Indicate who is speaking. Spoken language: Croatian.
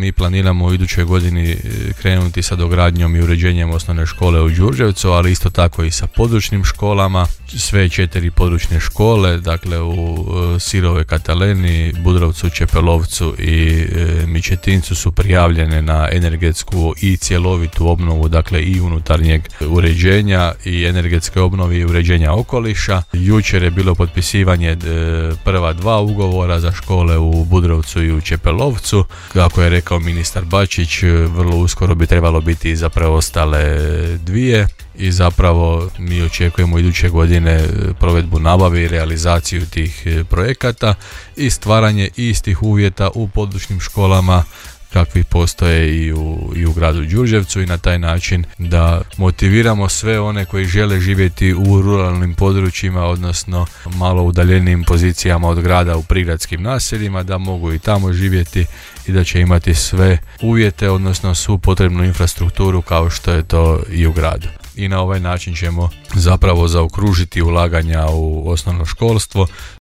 Speaker 1: mi planiramo u idućoj godini krenuti sa dogradnjom i uređenjem osnovne škole u Đurđevcu, ali isto tako i sa područnim školama. Sve 4 područne škole, dakle u Sirovoj Kataleni, Budrovcu, Čepelovcu i Mičetincu su prijavljene na energetsku i cjelovitu obnovu, dakle i unutarnjeg uređenja i energetske obnove i uređenja okoliša. Jučer je bilo potpisivanje prva 2 ugovora za škole u Budrovcu i u Čepelovcu. Kako je rekao ministar Bačić, vrlo uskoro bi trebalo biti i za preostale 2 i zapravo mi očekujemo iduće godine provedbu nabave i realizaciju tih projekata i stvaranje istih uvjeta u područnim školama kakvi postoje i u gradu Đurđevcu i na taj način da motiviramo sve one koji žele živjeti u ruralnim područjima, odnosno malo udaljenim pozicijama od grada u prigradskim naseljima, da mogu i tamo živjeti i da će imati sve uvjete, odnosno svu potrebnu infrastrukturu kao što je to i u gradu. I na ovaj način ćemo zapravo zaokružiti ulaganja u osnovno školstvo